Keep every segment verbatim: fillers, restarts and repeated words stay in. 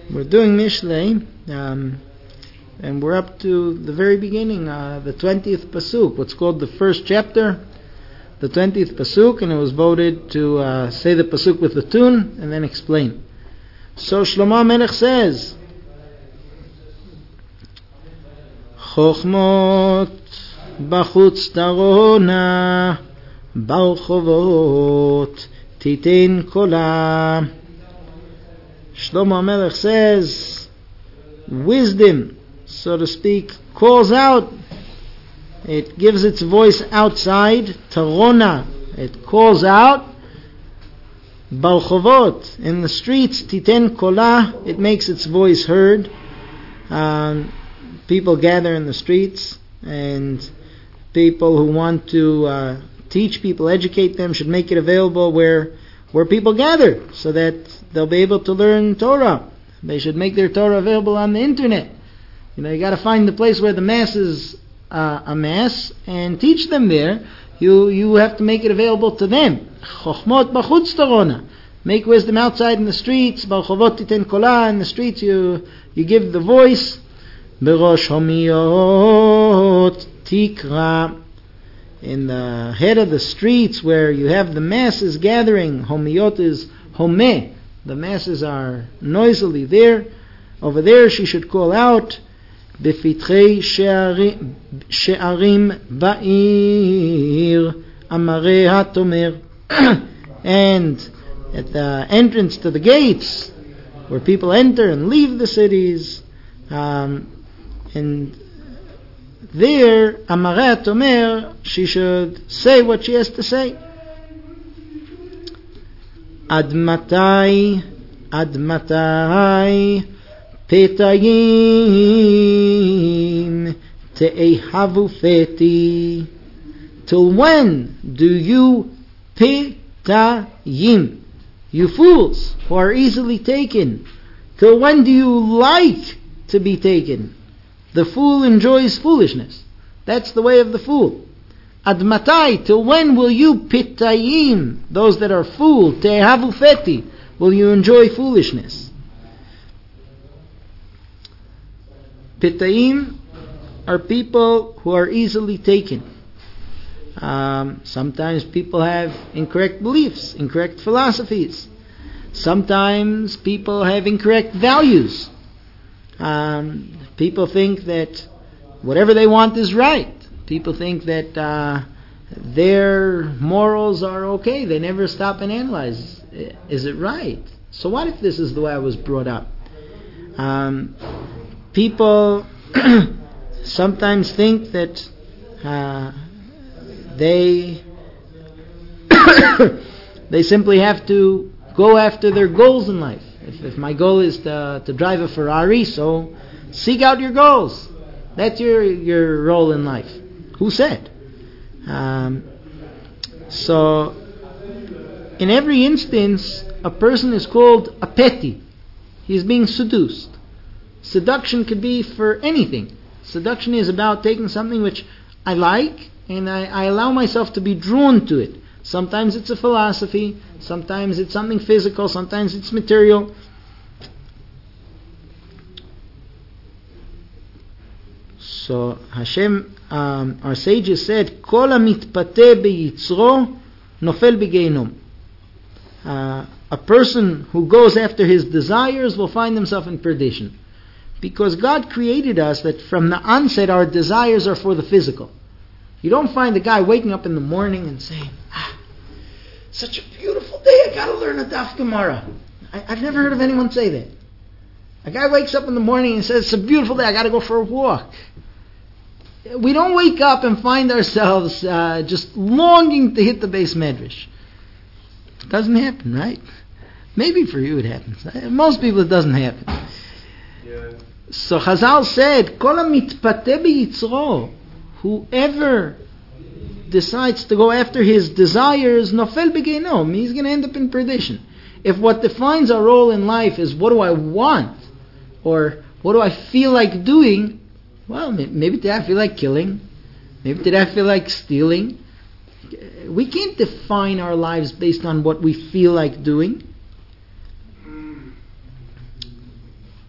We're doing Mishlei, um, and we're up to the very beginning, uh, the twentieth Pasuk, what's called the first chapter, the twentieth Pasuk, and it was voted to uh, say the Pasuk with the tune and then explain. So Shlomo Melech says, Chochmot bachutz tarona barchovot titen kola. Shlomo Melech says, wisdom, so to speak, calls out. It gives its voice outside. Tarona, it calls out. Barchovot, in the streets. Titen kola, it makes its voice heard. Um, people gather in the streets, and people who want to uh, teach people, educate them, should make it available where where people gather, so that they'll be able to learn Torah. They should make their Torah available on the internet. You know, you got to find the place where the masses uh, amass and teach them there. You you have to make it available to them. Chochmot bachutz tarona. Make wisdom outside in the streets. Barchovot titen kola. In the streets you you give the voice. Berosh homiyot tikra. In the head of the streets where you have the masses gathering, homiyot is homeh. The masses are noisily there. Over there she should call out, Befitrei she'arim ba'ir amare hatomer. And at the entrance to the gates, where people enter and leave the cities, um, and there, Amaret Omer, she should say what she has to say. Ad matai, ad matai, petayim, te'ehavu feti. Till when do you petayim, you fools who are easily taken, till when do you like to be taken? The fool enjoys foolishness. That's the way of the fool. Admatai, till when will you pitayim, those that are fool, tehavu feti, will you enjoy foolishness? Pitayim are people who are easily taken. Um, sometimes people have incorrect beliefs, incorrect philosophies. Sometimes people have incorrect values. Um, people think that whatever they want is right. People think that uh, their morals are okay. They never stop and analyze, is it right? So what if this is the way I was brought up? Um, people sometimes think that uh, they they simply have to go after their goals in life. If, if my goal is to, to drive a Ferrari, so seek out your goals. That's your your role in life. Who said? Um, so, in every instance, a person is called a petty. He is being seduced. Seduction could be for anything. Seduction is about taking something which I like, and I, I allow myself to be drawn to it. Sometimes it's a philosophy, sometimes it's something physical, sometimes it's material. So Hashem, um, our sages said, Kol hamitpateh beyitzro nofel b'geinom. Uh, a person who goes after his desires will find himself in perdition. Because God created us that from the onset our desires are for the physical. You don't find a guy waking up in the morning and saying, ah, such a beautiful day, I got to learn a Daf Gemara. I, I've never heard of anyone say that. A guy wakes up in the morning and says, it's a beautiful day, I got to go for a walk. We don't wake up and find ourselves uh, just longing to hit the base medrash. It doesn't happen, right? Maybe for you it happens. Most people it doesn't happen. Yeah. So Chazal said, Kol hamitpateh beyitzro, whoever decides to go after his desires, nofel b'geinom, he's going to end up in perdition. If what defines our role in life is what do I want, or what do I feel like doing, well, maybe today I feel like killing, maybe today I feel like stealing. We can't define our lives based on what we feel like doing.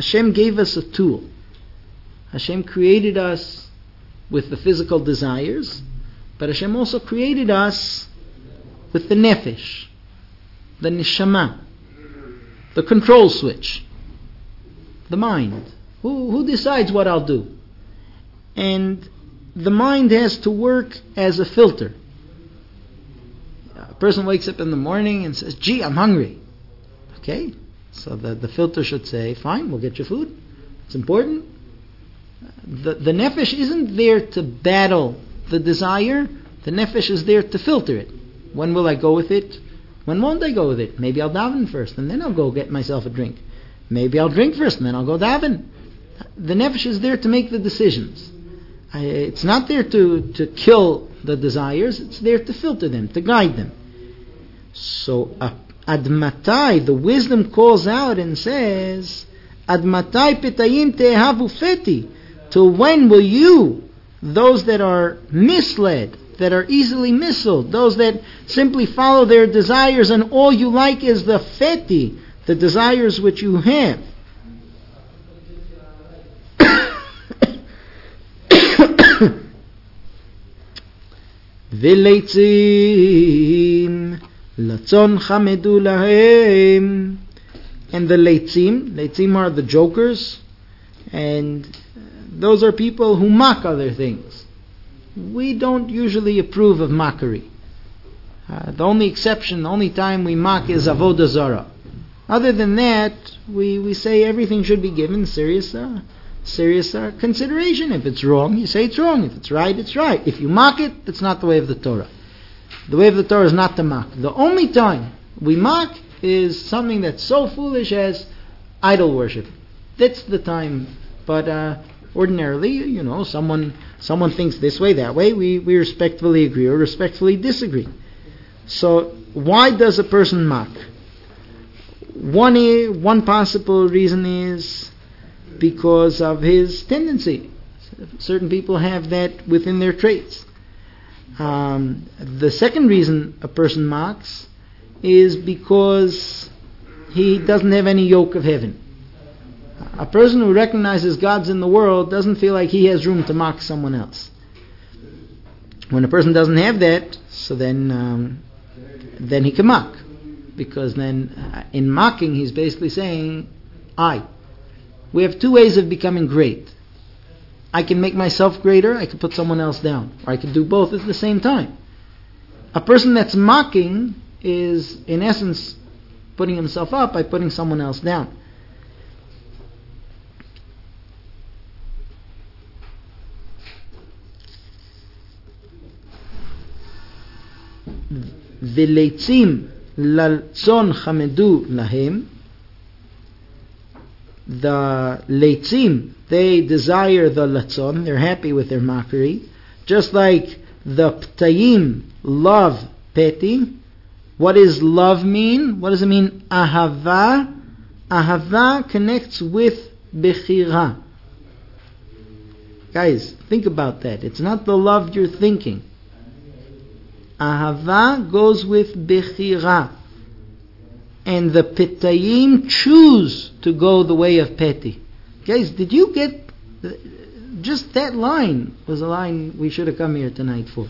Hashem gave us a tool. Hashem created us with the physical desires, but Hashem also created us with the nefesh, the neshama, the control switch, the mind. Who, who decides what I'll do? And the mind has to work as a filter. A person wakes up in the morning and says, gee, I'm hungry. Okay, so the, the filter should say, fine, we'll get you food. It's important. The, the nefesh isn't there to battle the desire. The nefesh is there to filter it. When will I go with it? When won't I go with it? Maybe I'll daven first, and then I'll go get myself a drink. Maybe I'll drink first, and then I'll go daven. The nefesh is there to make the decisions. I, it's not there to, to kill the desires. It's there to filter them, to guide them. So, uh, Admatai, the wisdom calls out and says, Admatai petayim tehavu feti. Till when will you, those that are misled, that are easily misled, those that simply follow their desires and all you like is the feti, the desires which you have. V'leitzim latzon chamedu lahem. And the leitzim, leitzim are the jokers, and those are people who mock other things. We don't usually approve of mockery. Uh, the only exception, the only time we mock is avodah zarah. Other than that, we, we say everything should be given serious uh, serious uh, consideration. If it's wrong, you say it's wrong. If it's right, it's right. If you mock it, that's not the way of the Torah. The way of the Torah is not to mock. The only time we mock is something that's so foolish as idol worship. That's the time. But uh, ordinarily, you know, someone someone thinks this way, that way, we, we respectfully agree or respectfully disagree. So why does a person mock? One, one possible reason is because of his tendency. Certain people have that within their traits. Um, the second reason a person mocks is because he doesn't have any yoke of heaven. A person who recognizes God's in the world doesn't feel like he has room to mock someone else. When a person doesn't have that, so then um, then he can mock. Because then uh, in mocking he's basically saying, I. We have two ways of becoming great. I can make myself greater, I can put someone else down. Or I can do both at the same time. A person that's mocking is, in essence, putting himself up by putting someone else down. V'leitzim laltzon chamedu lahem. The leitzim, they desire the latzon, they're happy with their mockery. Just like the ptayim love peti. What does love mean? What does it mean? Ahava. Ahava connects with bechira. Guys, think about that. It's not the love you're thinking. Ahava goes with bechira. And the petayim choose to go the way of peti. Guys, did you get... Just that line was a line we should have come here tonight for.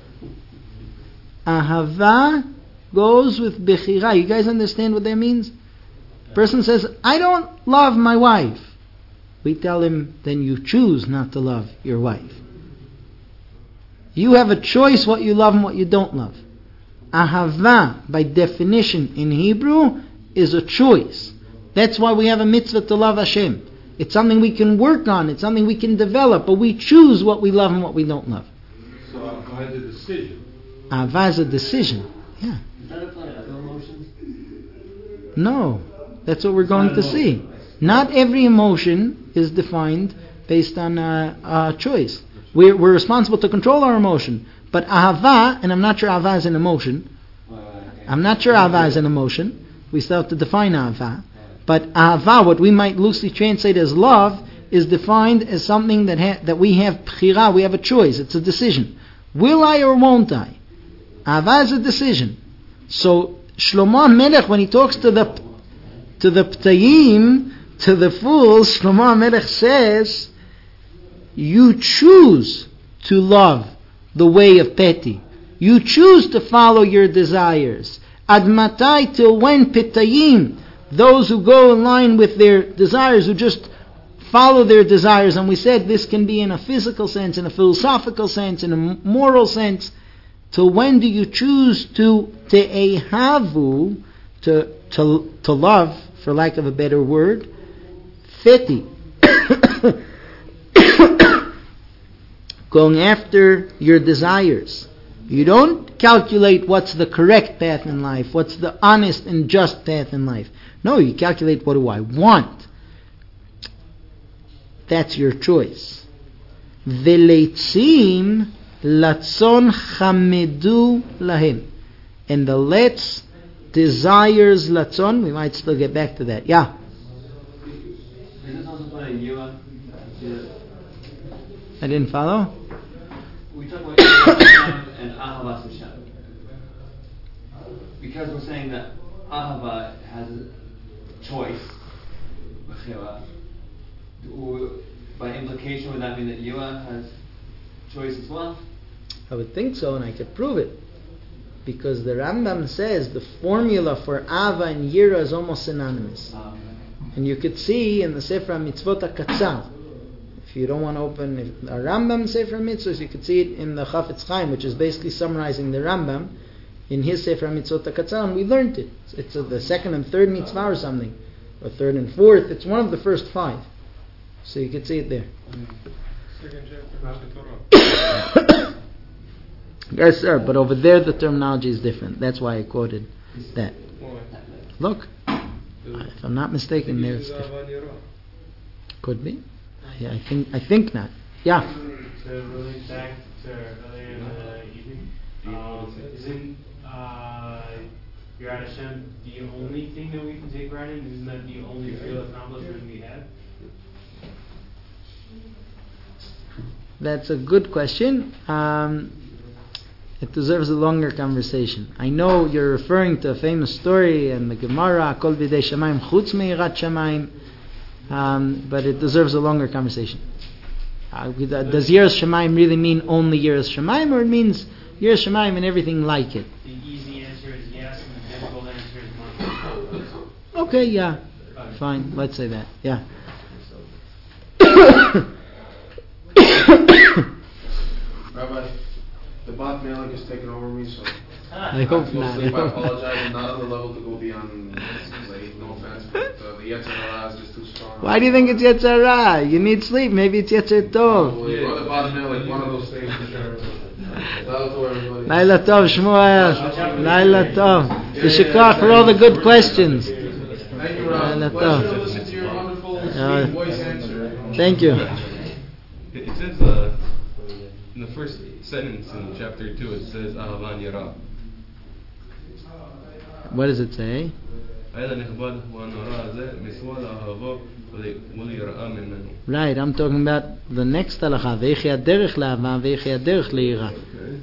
Ahava goes with bechira. You guys understand what that means? Person says, I don't love my wife. We tell him, then you choose not to love your wife. You have a choice what you love and what you don't love. Ahava, by definition in Hebrew, is a choice. That's why we have a mitzvah to love Hashem. It's something we can work on. It's something we can develop. But we choose what we love and what we don't love. So Ahava is a decision. Ahava is a decision. Yeah. Does that apply to other emotions? No. That's what we're going to see. Not every emotion is defined based on a, a choice. We're, we're responsible to control our emotion. But ahava, and I'm not sure ahava is an emotion. I'm not sure ahava is an emotion. We still have to define ahava. But ahava, what we might loosely translate as love, is defined as something that ha- that we have bchira, we have a choice. It's a decision. Will I or won't I? Ahava is a decision. So Shlomo Melech, when he talks to the to the ptayim, To the fools, Shlomo HaMelech says, you choose to love the way of Peti. You choose to follow your desires. Ad matai, till when pitayim, those who go in line with their desires, who just follow their desires. And we said this can be in a physical sense, in a philosophical sense, in a moral sense. Till when do you choose to te'ehavu, to, to, to love, for lack of a better word, Feti. Going after your desires. You don't calculate what's the correct path in life, what's the honest and just path in life. No, you calculate, what do I want? That's your choice. V'leitzim latzon chamedu lahem. And the let's desires latzon. We might still get back to that. Yeah. Is this also playing Yua? I didn't follow. We talk about Hashem and Ahavas Hashem. Because we're saying that Ahava has a choice, by implication, would that mean that Yua has choice as well? I would think so, and I could prove it. Because the Rambam says the formula for Ava and Yira is almost synonymous. Um, And you could see in the Sefer HaMitzvot HaKatzar, if you don't want to open a Rambam Sefer HaMitzvot, you could see it in the Chafetz Chaim, which is basically summarizing the Rambam in his Sefer HaMitzvot HaKatzar, and we learned it. It's a, the second and third mitzvah or something, or third and fourth. It's one of the first five. So you could see it there. Second chapter. Yes, sir, but over there the terminology is different. That's why I quoted that. Look, if I'm not mistaken, there it's different. Could be. Yeah, I think I think not. Yeah. To relate back to earlier in the evening, um, isn't uh, Yirat Hashem the only thing that we can take right in? Isn't that the only real accomplishment we have? That's a good question. Um, it deserves a longer conversation. I know you're referring to a famous story in the Gemara, Kol B'dei Shamayim Chutz Me'irat Shamayim, um, but it deserves a longer conversation. Uh, does Yiras Shamayim really mean only Yiras Shamayim, or it means Yiras Shamayim and everything like it? The easy answer is yes, and the difficult answer is no. Okay, yeah. Fine, let's say that. Yeah. Rabbi, the bot mailing is taking over me, so I hope have to go not. sleep. I apologize. I'm not on the level to go beyond late, no offense, but uh, the Yetzer Hara is just too strong. Why do you think it's Yetzer Hara? You need sleep. Maybe it's Yetzer Tov. Probably. Well, the bot mailing, one of those things for sure. Laila Tov, everybody. Laila Tov, Shmuel. Laila Tov. Yeshikach for all the good questions. Thank you, Rob. Laila Pleasure to Tov. listen to your wonderful, sweet Uh, voice answer. Thank you. It, it says uh, in the first sentence in chapter two, it says Ahavan Yara. What does it say? Right, I'm talking about the next halacha. Ve'echi haderech la'ava, ve'echi haderech le'ira.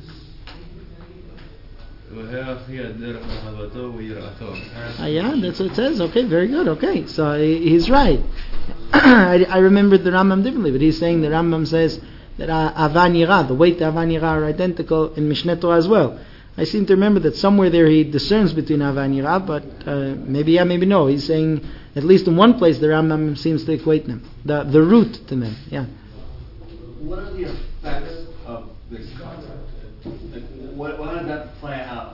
Ah, yeah, that's what it says. Okay, very good. Okay, so he- he's right. I, I remembered the Rambam differently, but he's saying the Rambam says that uh, Avan Yira, the way to Avan Yira are identical in Mishneh Torah as well. I seem to remember that somewhere there he discerns between Avan Yira, but uh, maybe yeah, maybe no. He's saying, at least in one place, the Rambam seems to equate them, the the root to them. Yeah. What are the effects of this concept? Like, what, what does that play out?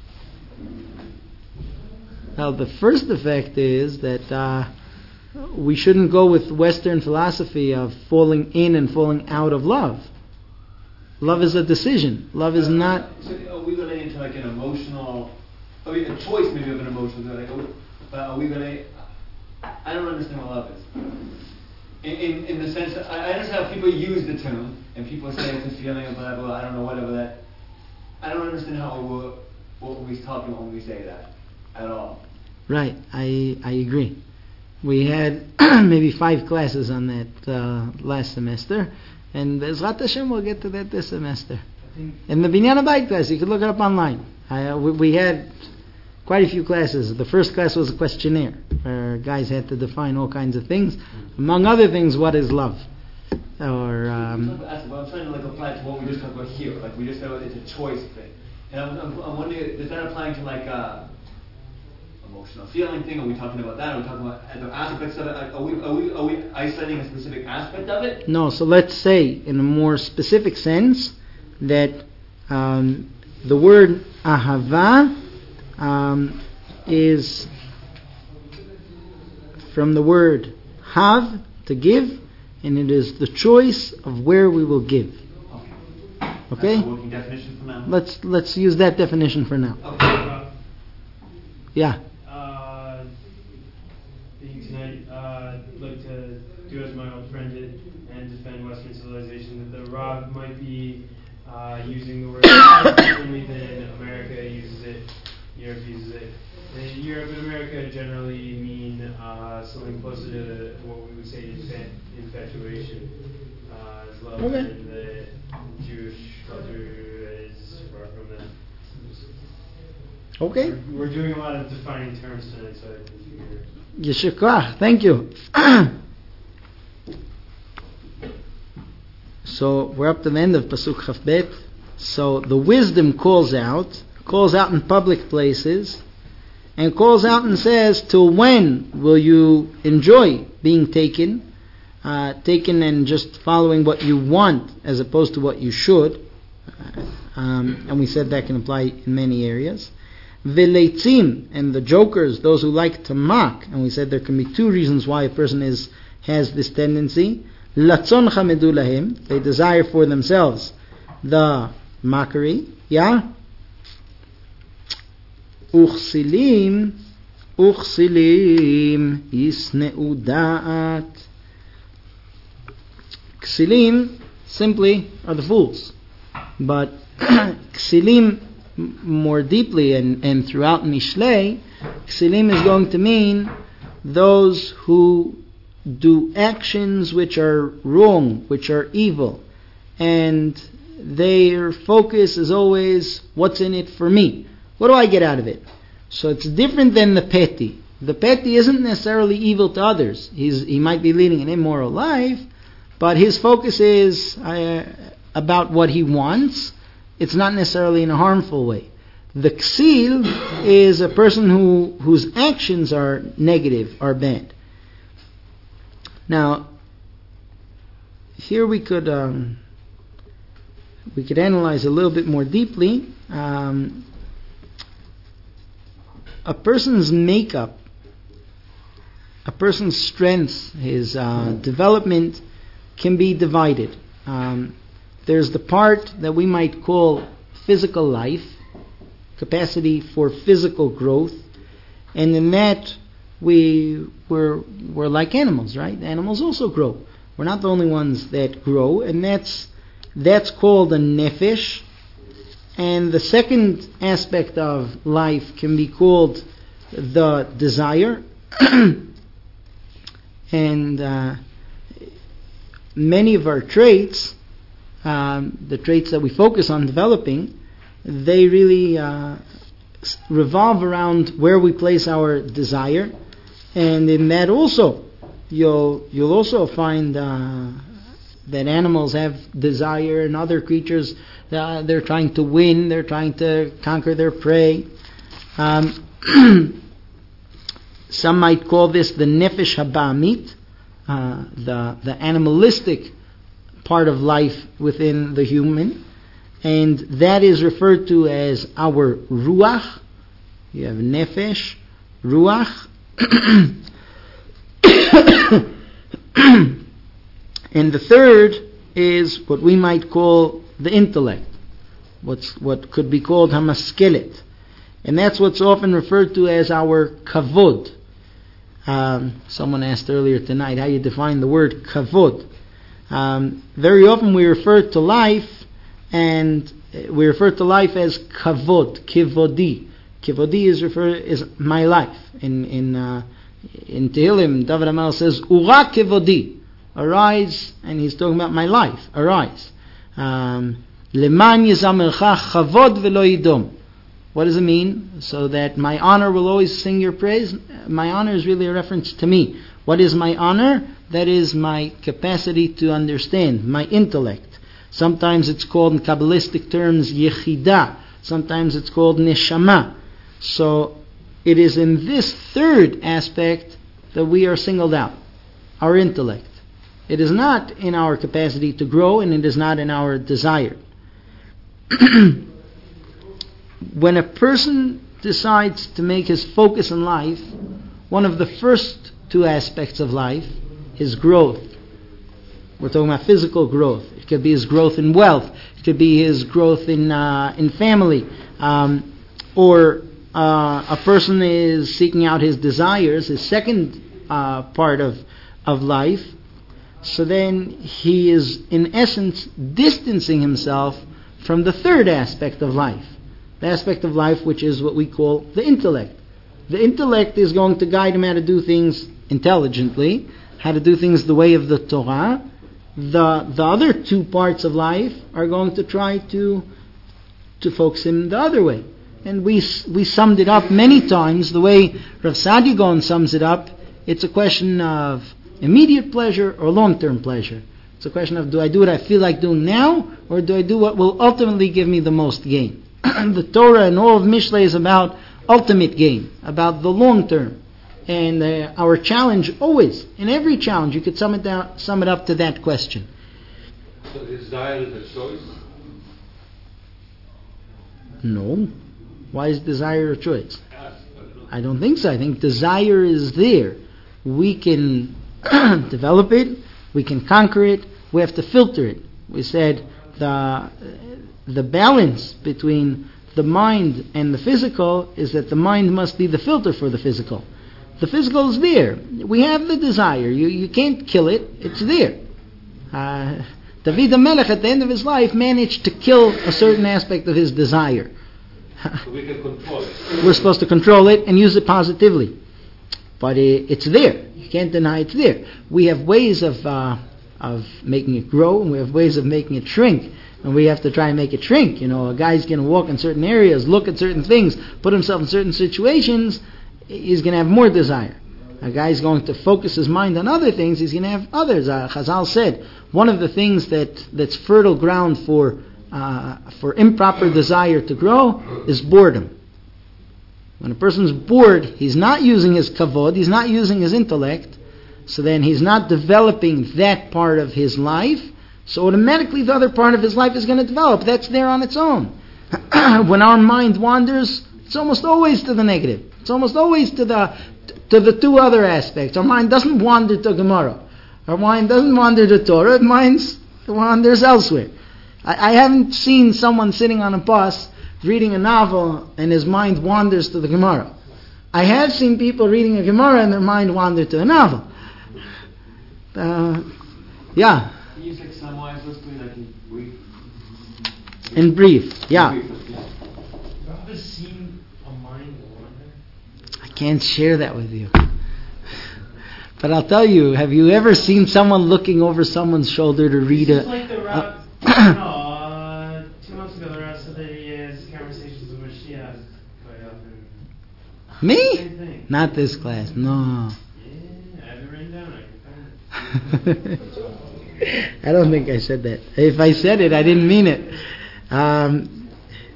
Now, the first effect is that uh, we shouldn't go with Western philosophy of falling in and falling out of love. Love is a decision. Love is not. So are we going into like an emotional, I mean, a choice maybe of an emotional, like, but are we going to? I don't understand what love is. In, in, in the sense that I, I understand how people use the term and people say it's a feeling of blah blah. I don't know whatever that. I don't understand how we're, what we're talking when we say that at all. Right. I I agree. We had maybe five classes on that uh, last semester, and Bezrat Hashem we'll get to that this semester. In the Binyan Habayit class, you can look it up online. I, uh, we, we had quite a few classes. The first class was a questionnaire. where guys had to define all kinds of things. Among other things, what is love? Or um, well, I'm trying to like apply it to what we just talked about here. Like we just said, it's a choice thing, and I'm, I'm, I'm wondering, is that applying to like a emotional feeling thing? Are we talking about that? Are we talking about other aspects of it? Are we are we are we isolating a specific aspect of it? No. So let's say, in a more specific sense, that um, the word ahava um, is from the word have, to give, and it is the choice of where we will give. Okay. Okay? That's a working definition for now. Let's let's use that definition for now. Okay. Yeah. Uh, being tonight, uh, I'd like to do as my old friend did and defend Western civilization. That the Rav might be uh, using the word differently than America uses it, Europe uses it. In Europe and America generally mean uh, something closer to what we would say infat- infatuation, uh, as love, Okay. and the Jewish culture is far from that. Okay. We're, we're doing a lot of defining terms tonight, so I think you're... Yeshar koach. Thank you. So we're up to the end of Pasuk Chaf Bet. So the wisdom calls out, calls out in public places, and calls out and says, till when will you enjoy being taken, uh, taken and just following what you want as opposed to what you should? Uh, um, and we said that can apply in many areas. Veleitzim, and the jokers, those who like to mock, and we said there can be two reasons why a person is has this tendency. Latzon chamedu lahem, they desire for themselves the mockery. Yeah. Uchsilim, uchsilim, yisneu da'at. Ksilim simply are the fools, but ksilim more deeply and, and throughout Mishlei, ksilim is going to mean those who do actions which are wrong, which are evil, and their focus is always, what's in it for me? What do I get out of it? So it's different than the petty. The petty isn't necessarily evil to others. He's, he might be leading an immoral life, but his focus is uh, about what he wants. It's not necessarily in a harmful way. The ksil is a person who whose actions are negative, are bad. Now, here we could um, we could analyze a little bit more deeply. Um, a person's makeup, a person's strengths, his uh, development can be divided. Um, there's the part that we might call physical life, capacity for physical growth, and in that we we're we're like animals, right? Animals also grow. We're not the only ones that grow, and that's that's called a nefesh. And the second aspect of life can be called the desire. And uh, many of our traits, um, the traits that we focus on developing, they really uh, revolve around where we place our desire. And in that also, you'll you'll also find uh, that animals have desire, and other creatures, uh, they're trying to win, they're trying to conquer their prey. Um, some might call this the nefesh haba'amit, uh, the the animalistic part of life within the human, and that is referred to as our ruach. You have nefesh, ruach. And the third is what we might call the intellect, what's what could be called hamaskelet, and that's what's often referred to as our kavod. Um, someone asked earlier tonight how you define the word kavod. Um, very often we refer to life, and we refer to life as kavod, kivodi. Kivodi is refer is my life. In in uh, in Tehillim, David HaMelech says, "Ura kivodi." Arise, and he's talking about my life. Arise. Leman yizamercha chavod velo yidom. What does it mean? So that my honor will always sing your praise. my honor is really a reference to me. What is my honor? That is my capacity to understand, my intellect. Sometimes it's called in Kabbalistic terms Yechidah. Sometimes it's called Neshama. So it is in this third aspect that we are singled out, our intellect. It is not in our capacity to grow, and it is not in our desire. When a person decides to make his focus in life, one of the first two aspects of life is growth. We're talking about physical growth. It could be his growth in wealth. It could be his growth in uh, in family. Um, or uh, a person is seeking out his desires, his second uh, part of, of life. So then he is, in essence, distancing himself from the third aspect of life. The aspect of life which is what we call the intellect. The intellect is going to guide him how to do things intelligently, how to do things the way of the Torah. The the other two parts of life are going to try to to focus him the other way. And we we summed it up many times the way Rav Saadia Gaon sums it up. It's a question of immediate pleasure or long-term pleasure. It's a question of, do I do what I feel like doing now, or do I do what will ultimately give me the most gain? The Torah and all of Mishlei is about ultimate gain, about the long term. And uh, our challenge always, in every challenge, you could sum it down, sum it up to that question. So desire is a choice? No. Why is desire a choice? I don't think so. I think desire is there. We can develop it, we can conquer it, we have to filter it. We said the the balance between the mind and the physical is that the mind must be the filter for the physical. The physical is there. We have the desire. You you can't kill it. It's there. Uh, David HaMelech at the end of his life managed to kill a certain aspect of his desire. So we can control it. We're supposed to control it and use it positively. But it, it's there. You can't deny it's there. We have ways of uh, of making it grow, and we have ways of making it shrink. And we have to try and make it shrink. You know, a guy's going to walk in certain areas, look at certain things, put himself in certain situations, he's going to have more desire. A guy's going to focus his mind on other things, he's going to have others. Uh, Chazal said, one of the things that, that's fertile ground for uh, for improper desire to grow is boredom. When a person's bored, he's not using his kavod, he's not using his intellect, so then he's not developing that part of his life, so automatically the other part of his life is going to develop. That's there on its own. When our mind wanders, it's almost always to the negative. It's almost always to the to the two other aspects. Our mind doesn't wander to Gemara. Our mind doesn't wander to Torah. It minds, it wanders elsewhere. I, I haven't seen someone sitting on a bus reading a novel and his mind wanders to the Gemara. I have seen people reading a Gemara and their mind wander to a novel. Uh, yeah. Can you like summarize those, please? I can brief. In brief, yeah. Brief, yeah. Have you ever seen a mind wander? I can't share that with you. But I'll tell you, have you ever seen someone looking over someone's shoulder to read It's a... like the a Rab, no, uh, two months ago the Rab said that he has conversations with Mashiach quite often. Same Me? thing. Not this class, no. Yeah, I have it written down. I can find it. I don't think I said that. If I said it, I didn't mean it. Um,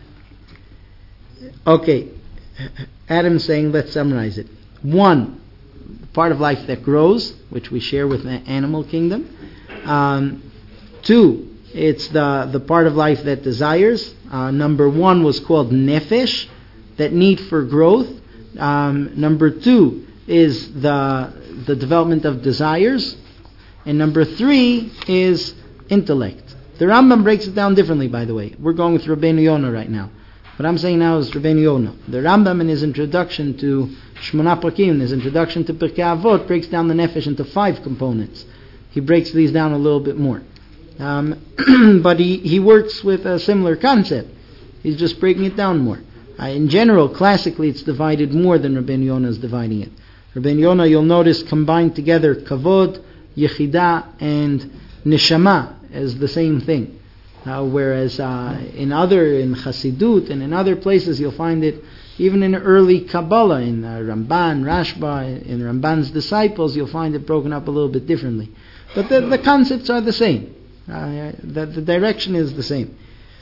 okay. Adam's saying, let's summarize it. One, part of life that grows, which we share with the animal kingdom. Um, two, it's the, the part of life that desires. Uh, number one was called nefesh, that need for growth. Um, number two is the the development of desires. And number three is intellect. The Rambam breaks it down differently, by the way. We're going with Rabbeinu Yonah right now. What I'm saying now is Rabbeinu Yonah. The Rambam, in his introduction to Shmona Prakim, in his introduction to Pirkei Avot, breaks down the nefesh into five components. He breaks these down a little bit more. Um, but he, he works with a similar concept. He's just breaking it down more. Uh, in general, classically, it's divided more than Rabbeinu Yonah is dividing it. Rabbeinu Yonah, you'll notice, combined together kavod, Yechidah, and Neshama as the same thing. Uh, whereas uh, in other, in Chassidut and in other places, you'll find it Even in early Kabbalah, in uh, Ramban, Rashba, in Ramban's disciples, you'll find it broken up a little bit differently. But the, the concepts are the same. Uh, the, the direction is the same.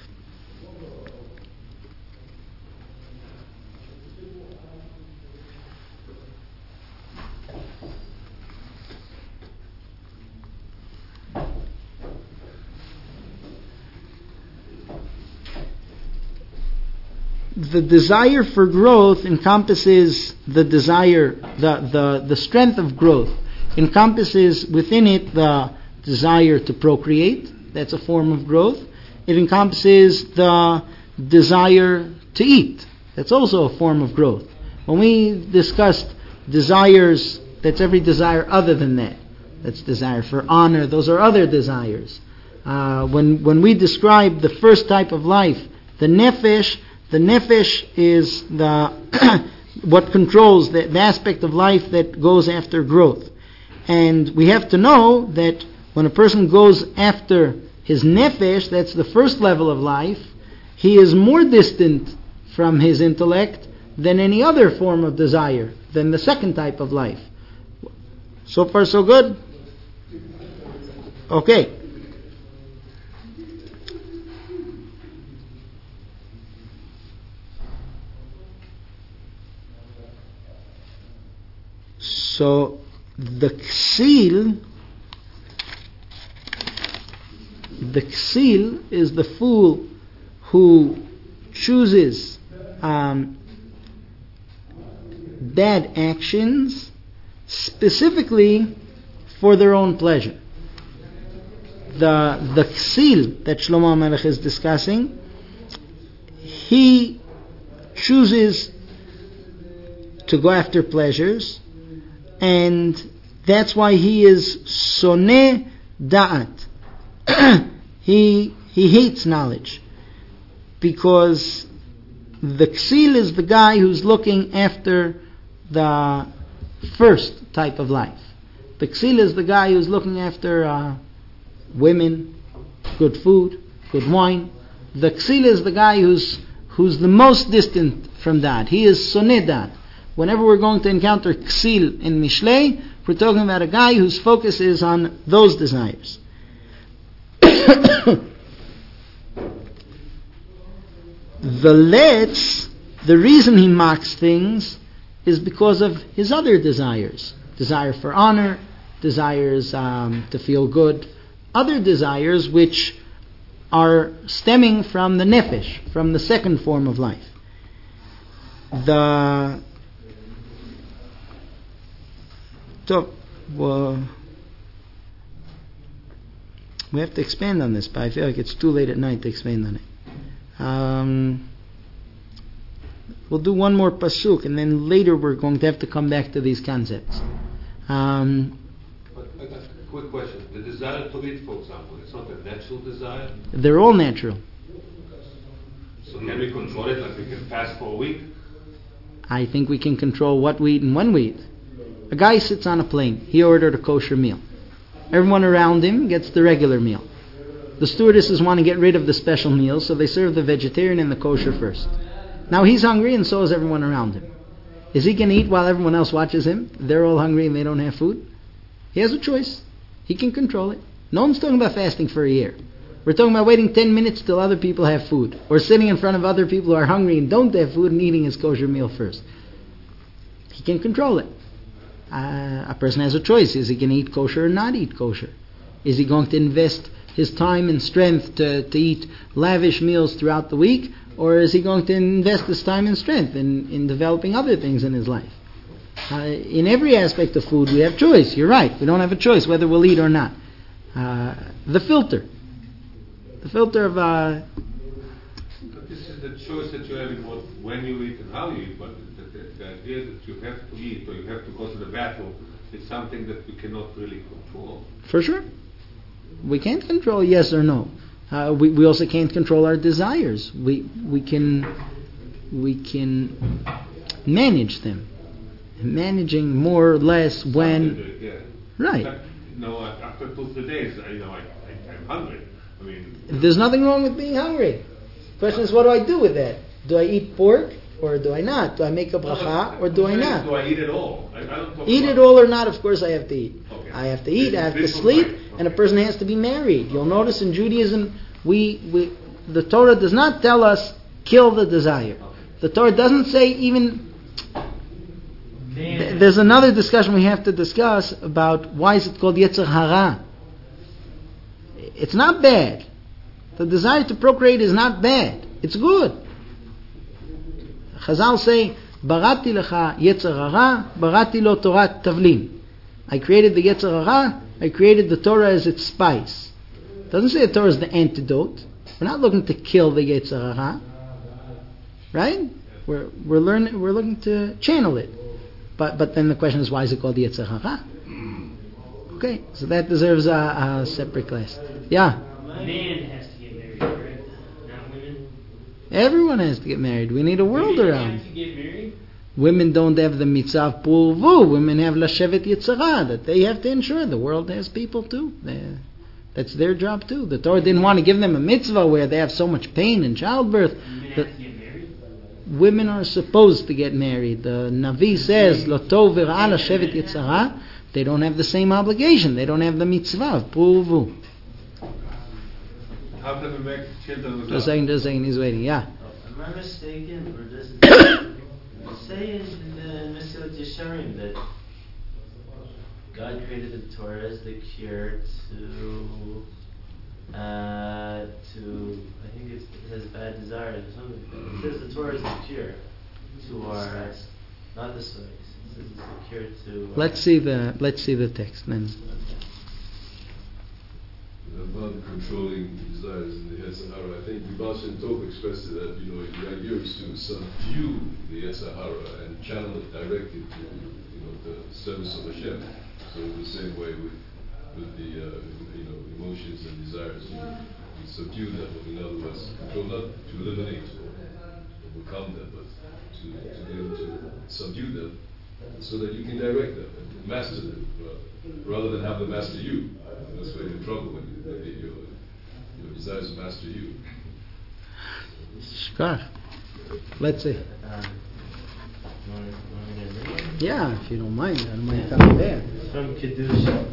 The desire for growth encompasses the desire, the, the, the strength of growth encompasses within it the desire to procreate. That's a form of growth. It encompasses the desire to eat. That's also a form of growth. When we discussed desires, that's every desire other than that. That's desire for honor. Those are other desires. Uh, when when we describe the first type of life, the nefesh, the nefesh is the what controls the, the aspect of life that goes after growth. And we have to know that when a person goes after his nefesh, that's the first level of life, he is more distant from his intellect than any other form of desire, than the second type of life. So far, so good? Okay. So the ksil, the ksil is the fool who chooses um, bad actions specifically for their own pleasure. The the ksil that Shlomo HaMelech is discussing, he chooses to go after pleasures, and that's why he is soneh da'at. he he hates knowledge, because the ksil is the guy who's looking after the first type of life. The ksil is the guy who's looking after uh, women, good food, good wine. The ksil is the guy who's who's the most distant from that. He is soneh da'at. Whenever we're going to encounter ksil in Mishlei, we're talking about a guy whose focus is on those desires. The letz, the reason he mocks things is because of his other desires. Desire for honor, desires um, to feel good, other desires which are stemming from the nefesh, from the second form of life. The so, well, we have to expand on this, but I feel like it's too late at night to expand on it. Um, we'll do one more pasuk, and then later we're going to have to come back to these concepts. Um, but I got a quick question. The desire to eat, for example, it's not a natural desire? They're all natural. So can we control it, like we can fast for a week? I think we can control what we eat and when we eat. A guy sits on a plane. He ordered a kosher meal. Everyone around him gets the regular meal. The stewardesses want to get rid of the special meal, so they serve the vegetarian and the kosher first. Now he's hungry, and so is everyone around him. Is he going to eat while everyone else watches him? They're all hungry and they don't have food. He has a choice. He can control it. No one's talking about fasting for a year. We're talking about waiting ten minutes till other people have food, or sitting in front of other people who are hungry and don't have food and eating his kosher meal first. He can control it. Uh, a person has a choice. Is he going to eat kosher or not eat kosher? Is he going to invest his time and strength to, to eat lavish meals throughout the week, or is he going to invest his time and strength in, in developing other things in his life? Uh, in every aspect of food we have choice. You're right. We don't have a choice whether we'll eat or not. Uh, the filter. The filter of... Uh, but this is the choice that you have in what, when you eat and how you eat, but the, the, the idea that you have to eat or you have to go to the bathroom is something that we cannot really control. For sure. We can't control yes or no. Uh, we, we also can't control our desires. We we can we can manage them. Managing more or less when... Yeah. Right. But, you know, after two, three days, I, you know, I, I, I'm hungry. I mean, There's nothing wrong with being hungry. The question is, what do I do with that? Do I eat pork or do I not? Do I make a bracha or do I not? Do I eat it all? I, I don't talk Eat about it all or not, of course I have to eat. Okay. I have to eat, I have to This one, sleep, right. and a Okay. person has to be married. You'll notice in Judaism, we, we the Torah does not tell us kill the desire. The Torah doesn't say even... Man. There's another discussion we have to discuss about why is it called Yetzer Hara. It's not bad. The desire to procreate is not bad. It's good. Chazal say, Barati lecha Yetzer Hara, Barati lo Torat Tavlin. I created the Yetzer Hara, I created the Torah as its spice. It doesn't say the Torah is the antidote. We're not looking to kill the Yetzer Hara. Right? We're we're learning we're looking to channel it. But but then the question is, why is it called Yetzer Hara? Okay, so that deserves a, a separate class. Yeah. Man has to get married, correct? Not women. Everyone has to get married. We need a world Women around. have to get married. Women don't have the mitzvah pulvu. Women have lashevet yitzhara, that they have to ensure the world has people too. They, that's their job too. The Torah didn't want to give them a mitzvah where they have so much pain in childbirth. Women The- have to get married. women are supposed to get married. The Navi says, Lo tov v'ra lashevet yitzhara. They don't have the same obligation. They don't have the mitzvah of pulvu. How can we make children Just a without? second, just a second, he's waiting. Yeah. Am I mistaken, or does it say in the Mesilat Yesharim that God created the Torah as the cure to, uh, to, I think it's, it has bad desires or something like that. It says the Torah is the cure to our, not the soils. It says it's the cure to. Let's see the let's see the text then. About controlling desires in the Yetzer Hara, I think the Baal Shem Tov expressed it that, you know, the idea is to subdue the Yetzer Hara and channel it directly to, you know, the service of Hashem. So in the same way with with the uh, you know, emotions and desires, we, we subdue them. In other words, control, not to eliminate or overcome them, but to, to be able to subdue them, so that you can direct them and master them, uh, rather than have them master you. That's why you're in trouble when, you, when your, your desires master you. Shkach. Let's see. Um, you want to, you want me to read it? Yeah, if you don't mind. I don't mind coming there. From Kedusha.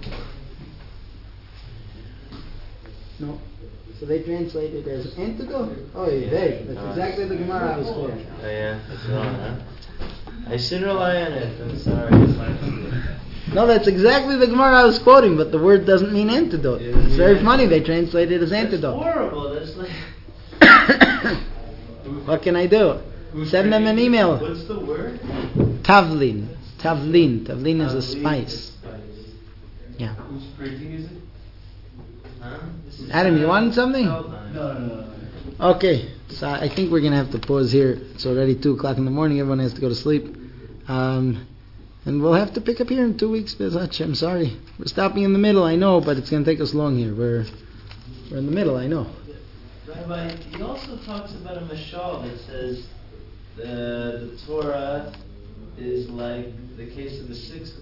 No. So they translate it as antidote? Oh, yeah, they. That's exactly the Gemara I was quoting. Oh yeah, that's wrong, huh? I should rely on it. I'm sorry. No, that's exactly the Gemara I was quoting, but the word doesn't mean antidote. It's very funny. They translate it as That's antidote. horrible. That's like. What can I do? Send them an email. What's the word? Tavlin. Tavlin. Tavlin is a spice. Yeah. Whose printing is it? Huh? This is Adam, you want something? No, no, no, no. Okay, so I think we're going to have to pause here. It's already two o'clock in the morning. Everyone has to go to sleep. Um, and we'll have to pick up here in two weeks. I'm sorry. We're stopping in the middle, I know, but it's going to take us long here. We're we're in the middle, I know. Rabbi, he also talks about a mashal that says the, the Torah is like the case of the six